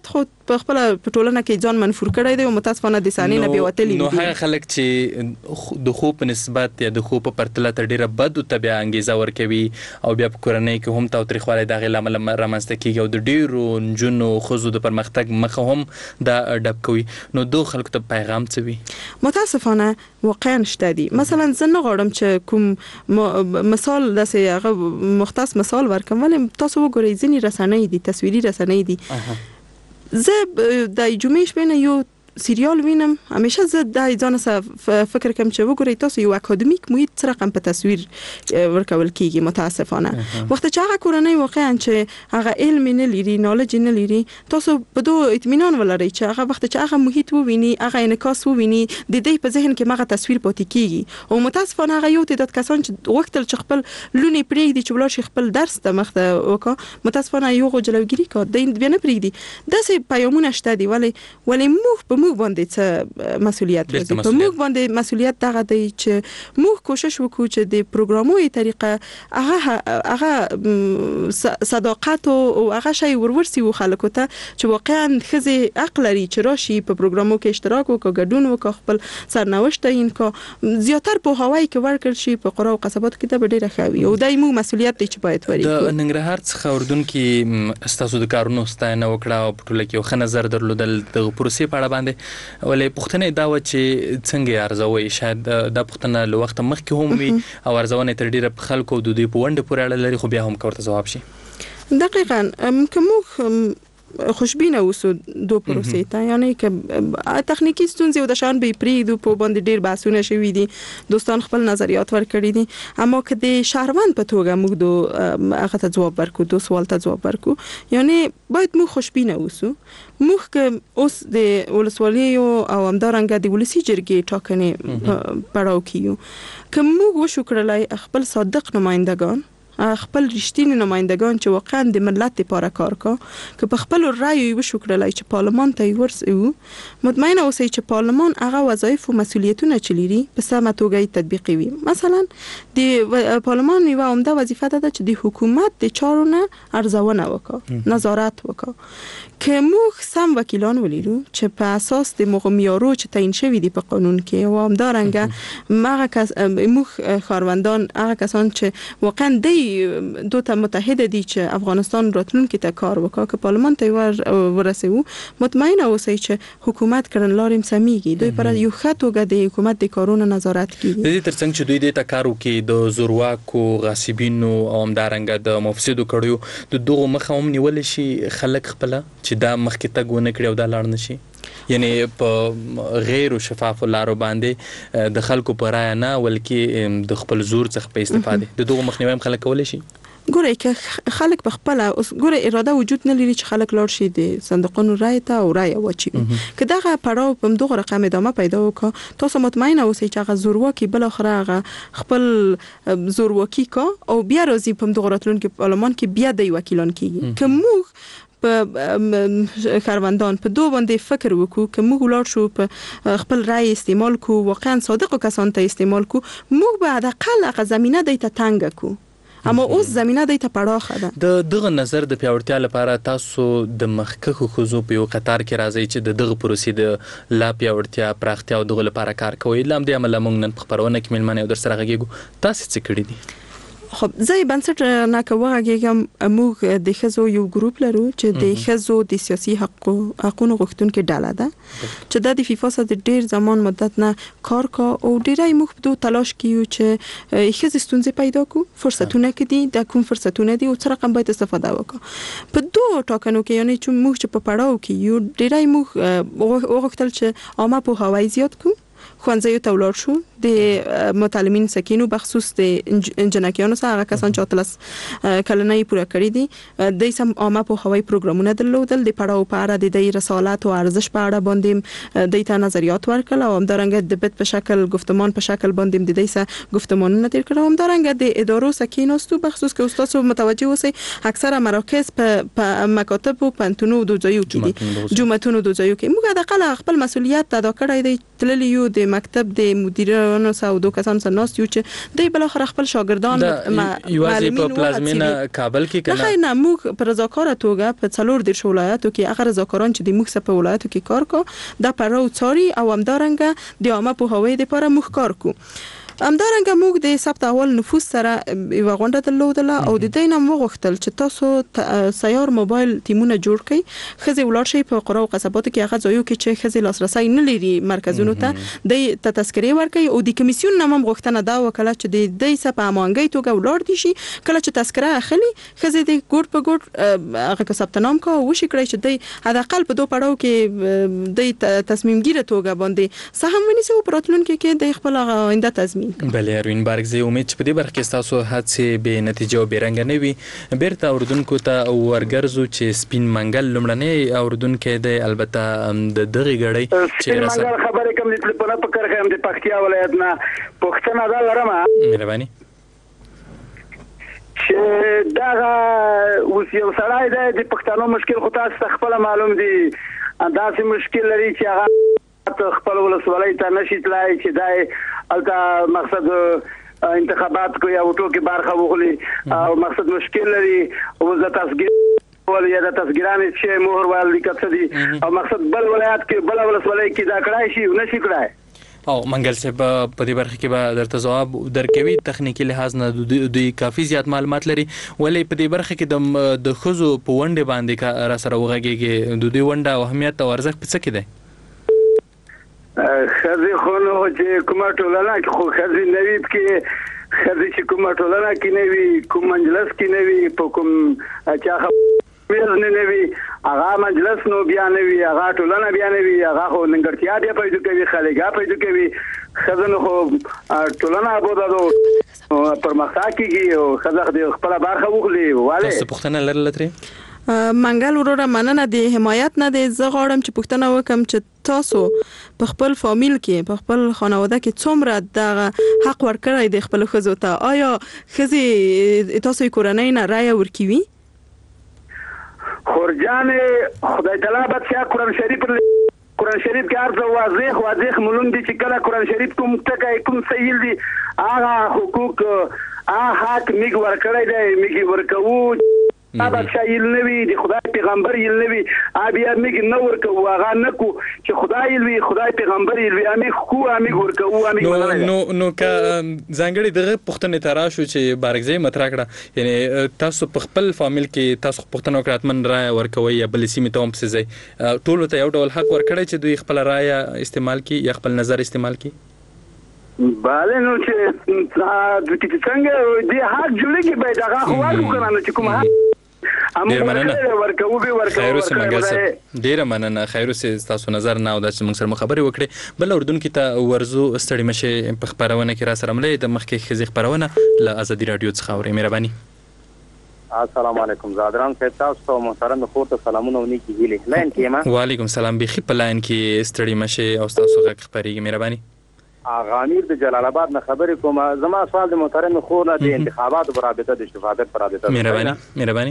په خپل په ټولنه کې ځان منفور کړی دی او متاسفانه د سانې نه بیوتلی دي. نو هغه خلک چې د خو په نسبت یا د خو په پرتله تر ډیره بد او طبيعه انګیزه ورکوي او بیا په کورنۍ کې هم تاوتریخوالی د غیلا مل رامنځته کیږي او د ډیرو نجونو خزو د پرمختګ مخه هم دا ډب کوي. نو دوه خلکو ته پیغام څه وي؟ متاسفانه واقعا شته دي. مثلا زه نه غواړم چې کوم مثال داسې هغه مختص مثال ورکم، ولې تاسو وګورئ ځینې رسنۍ دي، تصویري رسنۍ دي. زه د جمعې شپې نه یو سریال وینم، همیشه زه د ځان سره فکر کوم چې وګورئ تاسو یو اکادمیک محیط سره هم په تصویر ورکول کیږي. متاسفانه وخت چې هغه کورنۍ واقعا چې هغه علم نه لري، نالج نه لري، تاسو په دوه اطمینان ولرئ چې هغه وخت چې هغه محیط وویني، هغه انعکاس وویني، د دې په ذهن کې هغه تصویر پاتې کیږي. او متاسفانه هغه یو تعداد کسان چې وختل چې خپل لونی پرېږدي چې بلار شي خپل درس ته مخته وکړه، متاسفانه یو غوجلوګری کا د بیا نه پرېږدي. داسې پیغامونه شته دي. ولې ولې موږ په موږ باندې څه مسؤلیت لري؟ په موږ باندې مسؤلیت دغه دی چې موږ کوشش وکړو چې د پروګراموي طریقه هغه هغه صداقت او هغه شی ورورسي و خلکو ته چې واقعا خزه عقل لري چې راشي په پروګرامو کې اشتراک وکړي، ګډون وکړي، خپل سرنوشت این کا زیاتر په هوای کې ورکړ شي په قرا او قصبات کې د ډېر خوي او دای مو مسؤلیت دی چې باید وري. د ننګرهار څخه اردن کې استاسو د کارونو ستاینه وکړه او په ټوله کې یو ښه نظر درلودل د پروسې په اړه باندې. ولې پښتنه دا و چې څنګه ارزوي؟ شاید دا پښتنه له وخت مخکې هم وي او ارزونه تر ډیره په خلکو د دوی په وند پورې اړه لري، خو بیا هم کوته جواب شي. دقیقاً کوم خوشبینه اوسو دو پروسې ته، یعنی که تخنیکی ستونزې او د شان به پریدو په باندې ډیر بحثونه شوي دي، دوستان خپل نظریات ورکړي دي، اما که د شهروند په توګه موږ دو هغه ته جواب ورکو، دو سوال ته جواب ورکو، یعنی باید موږ خوشبینه اوسو. موږ که اوس د ولسوالۍ او همدارنګه د ولسی جرګې ټاکنې پړاو کیو، که موږ وشو کړلای خپل صادق نمائندگان، خپل رښتینی نمائندگان چې واقعا د ملت لپاره کار کا، که په خپل رأی وشو کړلای چې پارلمان ته ورسېو، مطمئنه اوسئ چې پارلمان هغه وظایف او مسؤلیتونه چې لري په سمه توګه تطبیقي وي. مثلا د پارلمان یو عمده وظیفه ده چې د حکومت د چارو نه ارزونه وکړي، نظارت وکړي. که موږ سم وکیلان ولرو چې په اساس د معیارو چې تعیین شوي دي په قانون کې، او همدارنګه هغه کس موږ خاروندان، هغه کسان چې واقعا د دوه ته متحد دي چې افغانستان راتلونکي ته کار وکړي، که پارلمان ته ورسېو، مطمئنه اوسئ چې حکومت کړنلارې سمېږي، دوی پر یو ښه توګه د حکومت د کارونو نظارت کوي. د دې ترڅنګ چې دوی د کار وکړي د زورواکو، غاصبینو او همدارنګه د مفسدو کړیو د دغه مخه هم نیول شي خلک خپل چې دا مخکې تګ ونه کړي او دا لاړ نشي، یعنی په غیر شفاف لارو باندې د خلکو په رایه نه ولکې د خپل زور څخه په استفاده د دغه مخنیوي هم خلک کولی شي. ګورئ که خلک په خپل اوس ګورئ اراده وجود نه لري چې خلک لاړ شي د صندوقونو رای ته او رای واچي، که دغه پړاو په دغه رقم ادامه پیدا وکړي، تاسو مطمئنه اوسئ چې هغه زورواکي بل اخره هغه خپل زورواکي کا او بیا راځي په دغه راتلونکي پارلمان کې بیا د وکیلان کیږي. که موږ په خاروندان په دوه باندې فکر وکړو، که موږ ولار شو په خپل رای استعمال کو، واقعا صادق کسان ته استعمال کو، موږ به حداقل هغه زمينه د ته تنګ کو، اما اوس زمينه د ته پړاخه ده. د دغه نظر د پیاوړتیا لپاره تاسو د مخکخو خزو په یو قطار کې راځي چې د دغه پروسې د لا پیاوړتیا، پراختیا او دغه لپاره کار کوي. لام دې عمل موږ نن په خبرونه کې ملمنه در سره غږیږو، تاسو څه کړی دي؟ خب زه بنسټ نه کوم موږ د خزو یو ګروپ لرو چې د خزو د سیاسي حقوقو حقوقو غوښتونکو ډله ده چې د فیفا سره د ډیر زمان مدت نه کار کا او ډیرای موږ په تلاش کیو چې خزې ستونزې پیدا کو، فرصتونه کړي، د کوم فرصتونه دي او څه رقم باید استفاده وکړو. په دوه ټاکنو کې یعنی چې موږ چې په پړاو کې یو ډیرای موږ وغوښتل چې عامه په هوای زیات کو، خوانځي ته ولاړ شو، د متعلمین سکینو بخصوص د انجنکیانو سره هغه کسان چې اتلس کلنۍ پوره کړی دي، د سم عامه په هوای پروګرامونه درلودل، د پړاو په اړه د دې رسالات او ارزش په اړه باندې د ته نظریات ورکړل او همدارنګه د بت په شکل گفتمان په شکل باندې د دې سره گفتمانونه تیر کړو. همدارنګه د ادارو سکیناستو بخصوص کې استاد متوجه اوسئ اکثره مراکز په مکاتب او پنتونو د ځایو کې دي، جمعتونو د ځایو کې موږ د خپل مسولیت ادا کړی دی، تللی یو د مکتب د مدیر کسانو سره او دوه کسانو سره ناست یو چې دوی بل اخر خپل شاګردان یوازې په پلازمینه کابل کې کنه نه موږ پر رضاکار توګه په څلور د ولایتو کې هغه رضاکاران چې د موږ سره په ولایتو کې کار کو د پرو څاري او همدارنګه د عامه پوهاوی لپاره موږ کار کو همدارنګه موږ د ثبت اول نفوس سره یو غونډه درلودله او د دې نام وغوښتل چې تاسو سیار موبایل ټیمونه جوړ کړئ خزي ولر شي په قرى او قصباتو کې هغه ځایو کې چې خزي لاسرسي نه لري مرکزونو ته د تذکرې ورکړي او د کمیسیون نام غوښتنه دا وکړه چې د دې سپه امانګي توګه ولر دي شي کله چې تذکره اخلي خزي د ګډ په ګډ هغه ثبت نام کو او شي کړی چې د هدا قلب دوه پړاو کې د تصمیم ګیره توګه باندې سهم ونیسي او پراتلونکو کې د خپل آینده تضمین بله اروین بارګزی امید چې په دې برخه کې تاسو هڅې به نتیجه او بیرنګ نه وي بیرته اوردونکو ته ورګرځو چې سپین منګل لمړنی اوردونکو د البته د دغه غړی چې منګل خبرې کوم د په پکر خیم د پکتیا ولایت نه پښتنه دا لرم مهرباني چې دا اوس یو سړی د پښتنو مشکل خو تاسو خپل معلوم دي انداسې مشکل لري چې هغه خپل ولسوالۍ ته نشي تلای چې دای البته مقصد انتخابات کو یا وټو کې برخه وغلي او مقصد مشکل لري او د تصدیق ول یا د تصدیقانه چې مهر ول لیکته دي او مقصد بل ولایت کې بل ولسوالۍ کې دا کړای شي نشي کړای او منګل صاحب په دې برخه کې به درته جواب درکوي تخنیکی لحاظ نه دوی کافي زیات معلومات لري ولې په دې برخه کې د خزو په ونډه باندې را سره وغږیږي د دوی ونډه او اهمیت او ارزښت په څه کې ده خزي خونو چې کومه ټولنه کې خو خزي نوي کې خزي چې کومه ټولنه کې نوي کوم مجلس کې نوي په کوم چا خبر نه نوي هغه مجلس نو بیا نوي هغه ټولنه بیا نوي هغه خو ننګرتیا دی پیدا کوي خلګا پیدا کوي خزنه خو ټولنه ابودادو پر مخا کېږي او خزه د خپل برخه وغلي والے تاسو پښتنه لرل ترې منګل وروره مننه د حمایت نه د زه غواړم چې پښتنه وکم چې تاسو په خپل فامیل کې په خپل خانواده کې څومره د حق ورکړی د خپل خزو ته آیا خزي تاسو کورنۍ نه رای ورکوي خورجان خدای تعالی بچا قرآن شریف قرآن شریف کې ارزه واضح واضح مولون دي چې کله قرآن شریف کوم ټکی کوم صحیح دي هغه حقوق هغه حق میګ ورکړی دی میګ ورکوو ابا شایل نوی دی خدای پیغمبر یل نوی ابیا میګ نو ورکو هغه نکو چې خدای وی خدای پیغمبر یل وی امي خو امي ورکو امي نو نو نو کا ځانګړي دغه پښتنې تراشو چې بارګزي مترا کړه یعنی تاسو په خپل فامیل کې تاسو پښتنو کراتمن رائے ورکوي یا بل سیمه ته هم څه ځای ټول ته یو ډول حق ورکړي چې دوی خپل رائے استعمال کی یا خپل نظر استعمال کی باله نو چې د دې څنګه د حق جوړیږي به دا خو ورکو کنه چې کوم ډیر مننه خیر اوسه منګل صاحب ډیر مننه خیر اوسه تاسو نظر نه او د موږ سره خبرې وکړي بل اردوونکو ته ورزو ستړي مشه په خبرونه کې را سره ملې د مخکې خزي خبرونه ل ازادي رادیو څخه اوري مهرباني السلام علیکم زادران صاحب تاسو محترم خور ته سلامونه ونی کیږي لاین کې ما وعلیکم السلام بخي په لاین کې ستړي مشه او تاسو غږ خبريږي مهرباني غامیر د جلال آباد نه خبرې کوم زما سوال د محترم خور نه د انتخاباتو پر رابطه د شفافیت پر رابطه مهرباني مهرباني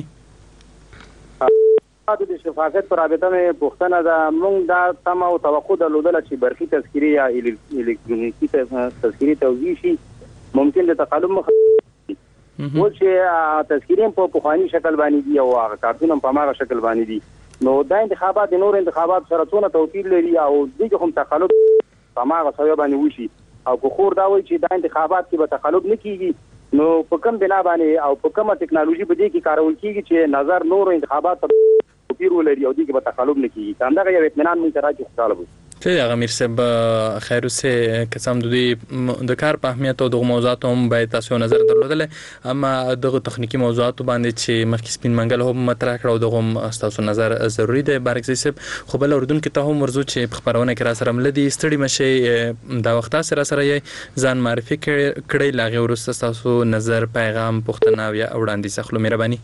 د شفافیت پر رابطه مې پوښتنه ده موږ دا تم او توقع درلودله چې برقي تذکرې یا الکترونیکي تذکرې توزیع شي ممکن د تقلب مخ و چې تذکرې په پخواني شکل باندې دي او هغه کارتونه په هغه شکل باندې دي نو دا انتخابات د نور انتخابات سره څونه توپیر لري او دغه هم تقلب سماغه سوي باندې وشي او کو خور دا وایي چې دا انتخابات کې به تقلب نه کیږي نو په کوم بنا باندې او په کومه ټکنالوژي به دي کې کارول کیږي چې نظر نور انتخابات توپیر ولري او دغه به تقلب نه کیږي دا هغه یو اطمینان مونږ ته راځي خوشاله وي چې هغه میر صاحب خیر اوسه قسم د دې د کار په اهمیت او د موضوعات هم باید تاسو نظر درلودل اما دغه تخنیکی موضوعات باندې چې مخکې سپین منګل هم مطرح کړو دغه تاسو نظر ضروری دی بارګزي صاحب خو بل اردوونکو ته هم ورزو چې په خبرونه کې را سره ملدي ستړي مشه دا وخت سره سره یې ځان معرفي کړی لاغه ورسته تاسو نظر پیغام پښتنه یا وړاندې سخلو مهرباني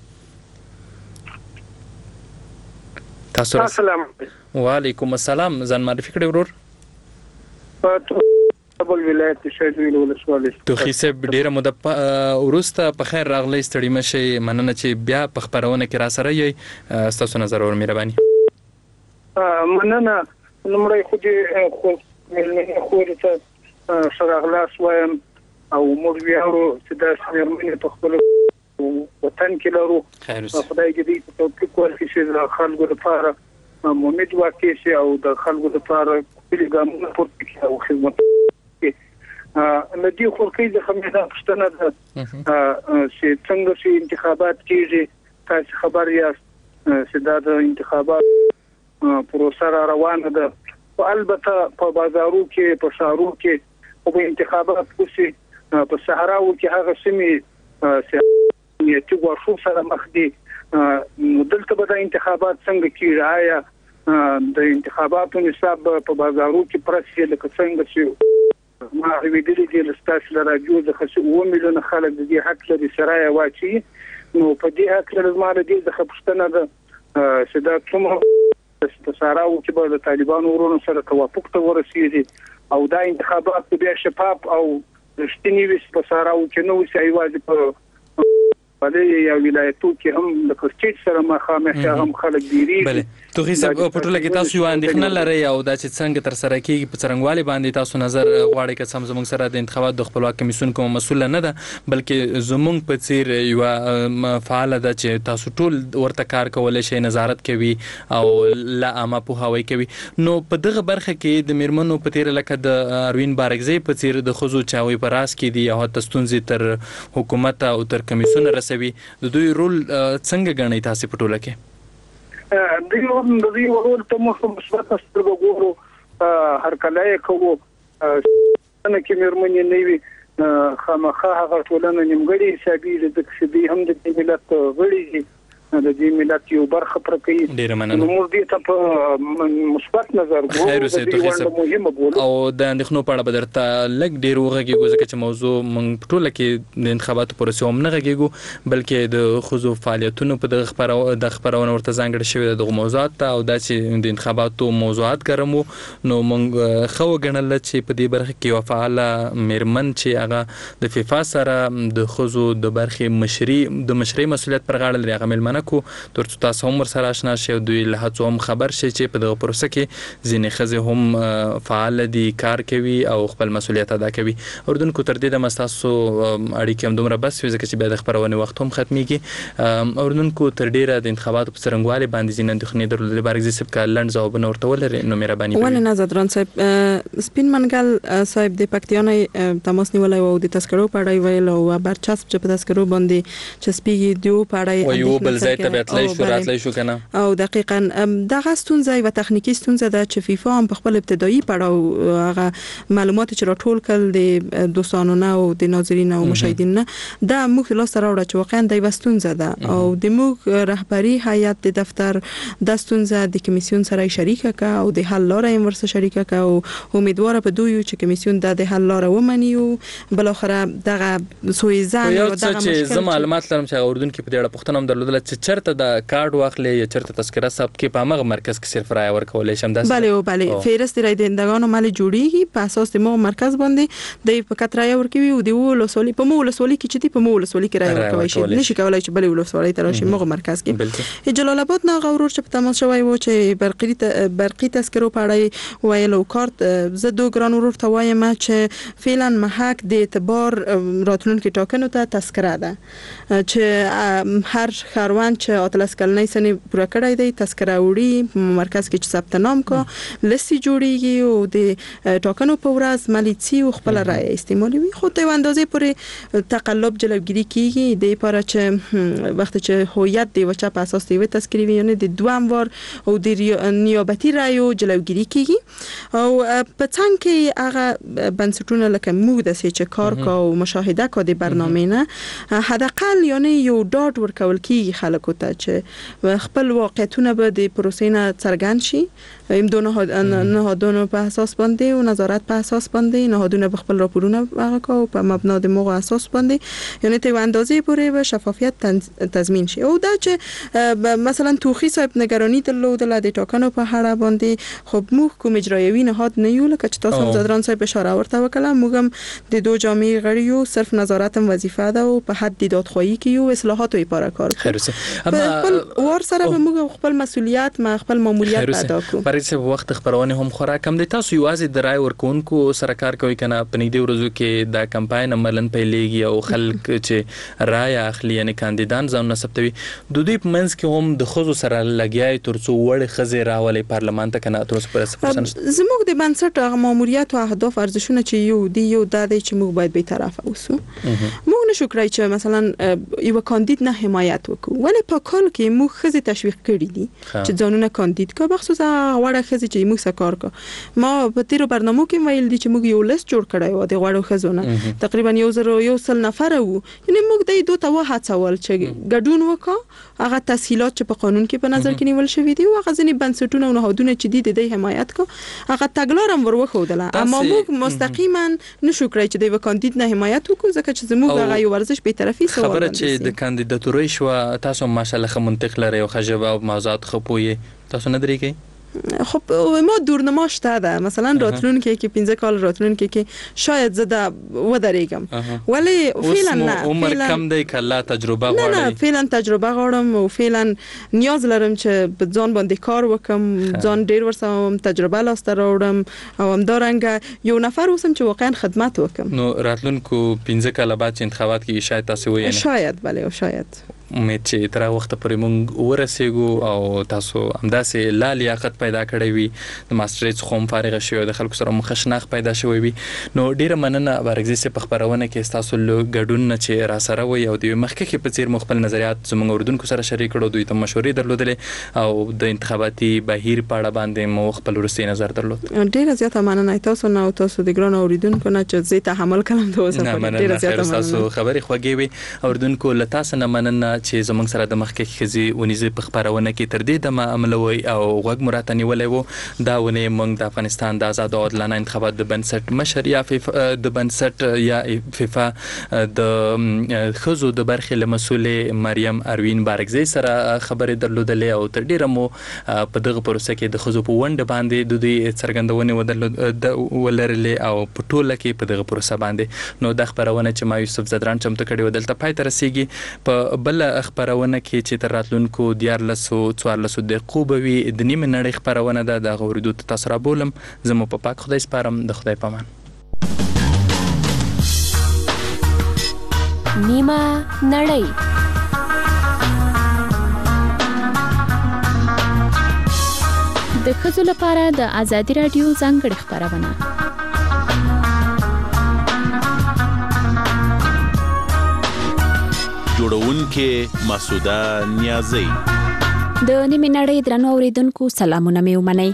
تاسو السلام وعلیکم السلام ځان معرفي کړئ ورور په ولایت شهید ولسوالۍ توخی صاحب ډیره مده ورسته په خیر راغلی ستړي مشه مننه چې بیا په خبرونه کې را سره یې تاسو نظر ور مهرباني مننه نمړی خو دې خو ملي خو ته سره غلاس وایم او موږ ویاړو چې د سیمې په خپل وطن کې لرو. خدای دې دې توفیق ورکړي چې د خلکو لپاره امید واقع شي او د خلکو لپاره کلی ګامونه پورته کړي او خدمت وکړي. لدی خو کې د خمیده پښتنه ده چې څنګه چې انتخابات کیږي تاسو خبر یاست چې دا د انتخابات پروسه روانه ده. او البته په بازارو کې په شهرو کې او انتخابات کوشي په صحراو کې هغه سیمې چې ورشو سره مخ دي نو دلته به د انتخابات څنګه کیږي؟ آیا د انتخاباتو نصاب په بازارو کې پرسي لکه څنګه چې ما ویډیو کې لستاسو لراجو د خصو و میلیون خلک د دې حق لري سرايا واچي. نو په دې حق لري زموږ د دې خپشتنه ده چې دا څومره په ساراو کې به د طالبانو ورونو سره توافق ته ورسیږي او دا انتخابات بیا شفاف او رښتینی وي. په ساراو کې نو چې ایواز په بلې یا ولایتو کې هم د کرچیت سره مخامخ هم خلک ډیری. بله توغي صاحب په ټوله کې تاسو یو اندېښنه لرئ او دا چې څنګه تر سره کیږي په څرنګوالي باندې تاسو نظر غواړئ که سم زموږ سره د انتخابات د خپلواک کمیسیون کوم مسؤل نه ده بلکې زموږ په څیر یو فعال ده چې تاسو ټول ورته کار کولای شئ نظارت کوي او لا عامه پوهاوی کوي. نو په دغه برخه کې د میرمنو په تیر لکه د اروین بارکزی په څیر د خزو چاوي پر راس کې دي او تستونزي تر حکومت او تر کمیسیون رسوي د دوی رول څنګه غنئ تاسو په ټوله کې؟ د یو د یو رول ته مو مثبت سترګو ګورو هر کله یې کوو نه کې مېرمنې نه وي خامخا هغه ټولنه نیمګړې حسابي د کسبي هم د ملت غړي د دې ملت یو برخه پر کوي. ډیره مننه. نو دې ته په مثبت نظر ګورو د مهمه بولو او د اندېښنو په اړه بدرته لګ ډیر وغږیږو ځکه چې موضوع موږ ټوله کې د انتخاباتو پروسه هم نه غږیږو بلکې د خزو فعالیتونو په دغه خبرو د خبرونه ورته ځانګړي شوی د موضوعات او د چې د انتخاباتو موضوعات ګرمو نو موږ خو غنل چې په دې برخه کې وفعال میرمن چې هغه د فیفا سره د خزو د برخه مشري د مشري مسولیت پر غاړه لري هغه ملمنه کو ترڅو تاسو هم سره آشنا شئ دوی له هڅو هم خبر شي چې په دغه پروسه کې ځینې ښځې هم فعال دي کار کوي او خپل مسولیت ادا کوي. اردوونکو تر دې د مستاسو اړیکې هم دومره بس وي ځکه چې بیا د خبرونې وخت هم ختميږي. اردوونکو تر ډیره د انتخاباتو په څرنګوالي باندې ځینې اندېښنې درلودې بارکزي صاحب کا لنډ ځوابونه ورته ولري نو مهرباني وکړئ. ولې نه زدران صاحب سپین منګل صاحب د پکتیانې تماس نیولای او د تذکرو پړای ویل او برچسپ چې په تذکرو باندې چسپیږي دیو پړای او یو بل ځای ته بیتلای شو راتلای شو کنه او دقیقاً دغه ستونزه و تخنیکی ستونزه ده چې فیفا هم په خپل ابتدایي پړاو هغه معلومات چې راټول کړل د دوستانو او د ناظرین او مشاهدین نه دا موږ لا سره وړه چې واقعا د ستونزه ده او د موږ رهبری هیئت د دفتر د ستونزه د کمیسیون سره شریکه کا او د حل لاره یې ورسره شریکه کا او امیدواره په دوی چې کمیسیون د حل لاره ومني او بل اخره دغه سویزان او دغه مشکل چې زما معلومات لرم چې اردن کې په دې اړه پوښتنه هم درلودل چې چرته د کارت واخلې یا چرته تذکره ثبت کې په هغه مرکز کې صرف رای ورکولای شم داسې بله او بله فهرست رای دهندگان مال جوړیږي په اساس د مو مرکز باندې د فقط رای ورکوي او د ولسوالۍ په مو ولسوالۍ کې چې په مو ولسوالۍ کې رای ورکوي شي نشي کولای چې بله ولسوالۍ ته راشي مو مرکز کې جلال آباد نه غورور چې په تماس شوی و چې برقی برقی تذکرو پړای ویلو کارت زه دو ګران ورور ته وایم چې فعلا محک د اعتبار راتلونکي ټاکنو ته تذکره ده چې هر خاروان چې اتلس کلنۍ سنې پوره کړی دی تذکره وړي مرکز کې چې ثبت نام کو لسی جوړیږي او د ټاکنو په ورځ مالیڅي او خپل رای استعمالوي خو ته اندازې پورې تقلب جلوګیری کیږي د لپاره چې وخت چې هویت دی وچا په اساس دی تذکری وي نه د دوام ور او د نیابتي رایو جلوګیری کیږي او په څنګه کې هغه بنسټونه لکه موږ د سې چې کار کو او مشاهده کو د برنامه نه حداقل یعنی یو ډاټ ورکول کیږي خلکو ته چې خپل واقعیتونه به د پروسې نه څرګند شي ایم دو نهادونو په اساس باندې او نظارت په اساس باندې نهادونه به خپل راپورونه هغه کو په مبنا د موغه اساس باندې یعنی ته اندازې پورې به شفافیت تضمین شي او دا چې مثلا توخی صاحب نگرانی درلودل د ټاکنو په اړه باندې خو موږ کوم اجرایوي نهاد نه یو لکه چې تاسو زدران صاحب اشاره ورته وکړه موږ هم د دوه جامع غړیو صرف نظارت هم وظیفه ده او په حد دادخواهی کې یو اصلاحات لپاره کار کوي خیر خپل ور سره به موږ خپل مسولیت ما خپل ماموریت ادا کوو. پر بارګزي په وخت خبرونه هم خورا کم دي. تاسو یوازې د رای ورکونکو سره کار کوي کنه په نږدې ورځو کې دا کمپاین عملاً پیلېږي او خلک چې رای اخلي یعنی کاندیدان ځان ثبتوي د دوی په منځ کې هم د خزو سره لګیای ترڅو وړ خزې راولي پارلمان ته کنه تر اوسه پرسه زموږ د بنسټ هغه ماموریت او اهداف ارزښتونه چې یو دی یو د دې چې موږ باید به طرفه اوسو. موږ نشو کړای چې مثلا یو کاندید نه حمایت وکړو ولې په کال کې موږ خزې تشویق کړی دي چې ځانونه کاندید کا بخصوص وړه خزې چې موږ سکار کا. ما په تیرو برنامو کې ویل دي چې موږ یو لیست جوړ کړی و د وړو خزونه تقریبا یو زر یو سل نفر وو یعنی موږ د دوه ته هڅول چې ګډون وکړو هغه تسهیلات چې په قانون کې په نظر کې نیول شوی دي او هغه ځینې بنسټونه او نهادونه چې دي د دې حمایت کو هغه تګلارم ورخودله اما موږ مستقیما نشو کړی چې د کاندید نه حمایت وکړو ځکه چې زموږ هغه یو ورزش به طرفي سوال خبره چې د کاندیداتوري شو تاسو ماشاءالله منطق لري او خجبه او موضوعات خپوي تاسو نه درېږئ. خب ما دورنما شته ده مثلا راتلونکي کې پنځه کال راتلونکي کې شاید زده ودرېږم ولی فعلا نه عمر کم دی کله تجربه غواړي نه نه فعلا تجربه غواړم او فعلا نیاز لرم چې په ځان باندې کار وکم ځان ډیر ورسوم تجربه لاسته راوړم او همدارنګه یو نفر اوسم چې واقعا خدمت وکم. نو راتلونکو پنځه کال بعد چې انتخابات کې شاید تاسو وایي شاید بله او شاید امید چې تر وخت پورې مونږ ورسېګو او تاسو همداسې لا لیاقت پیدا کړی وي د ماستریټ خو فارغ شوی د خلکو سره مخشناخ پیدا شوی وي. نو ډیره مننه بارګزي په خبرونه کې تاسو له ګډون نه چې را سره وي او د مخکې په څیر مخبل نظریات زموږ اردوونکو سره شریک کړو دوی ته مشورې درلودلې او د انتخاباتي بهیر په اړه باندې مو خپل ورسته نظر درلود. ډیره زیاته مننه تاسو نه او تاسو د ګران اوریدونکو نه چې زه تحمل کړم د اوسه ډیره زیاته مننه تاسو خبرې خوږې وي اوریدونکو له تاسو نه مننه چې زموږ سره د مخکې خزي ونیزه په خبرونه کې تر دې د عملوي او غوږ مراتنی ولې وو دا ونه موږ د افغانستان د آزاد او عادلانه انتخابات د بنسټ مشر یا د بنسټ یا فیفا د خزو د برخې له مسولې مریم اروین بارګزي سره خبرې درلودلې او تر ډیره مو په دغه پروسه کې د خزو په وند باندې د دوی څرګندونه ولرلې او په ټوله کې په دغه پروسه باندې نو د خبرونه چې ما یوسف زدران چمتو کړي ودلته پای تر رسیږي په بل خبرونه کې چې تر راتلونکو دیار لسو څوار لسو دقیقو به وي د نیمه نړۍ خبرونه ده د غوړدو تاسو را بولم زمو په پاک خدای سپارم د خدای پامان. نیمه نړۍ د ښځو لپاره د ازادي راډیو ځانګړې خبرونه جوړونکې مسعوده نیازی. د نیمه نړۍ درنو اوریدونکو سلامونه مې ومنئ.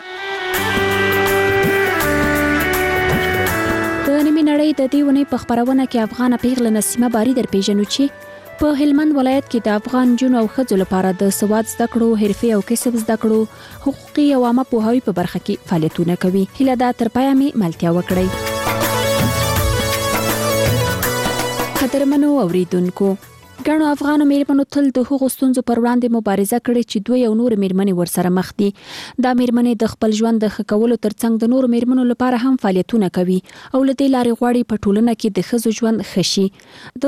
د نیمه نړۍ د دې ونې په خبرونه کې افغانه پیغله نسیمه باری در پیژنو چې په هلمند ولایت کې د افغان جنو او ښځو لپاره د سواد زده کړو حرفي او کسب زده کړو حقوقي او عامه پوهاوي په برخه کې فعالیتونه کوي. هیله ده تر پایه مې ملتیا وکړئ. قدرمنو اوریدونکو ګڼو افغانو میرمنو تل د هغو ستونزو پر وړاندې مبارزه کړې چې دوی او نور میرمنې ورسره مخ دي. دا میرمنې د خپل ژوند د ښه کولو ترڅنګ د نور میرمنو لپاره هم فعالیتونه کوي او له دې لارې غواړي په ټولنه کې د ښځو ژوند ښه شي.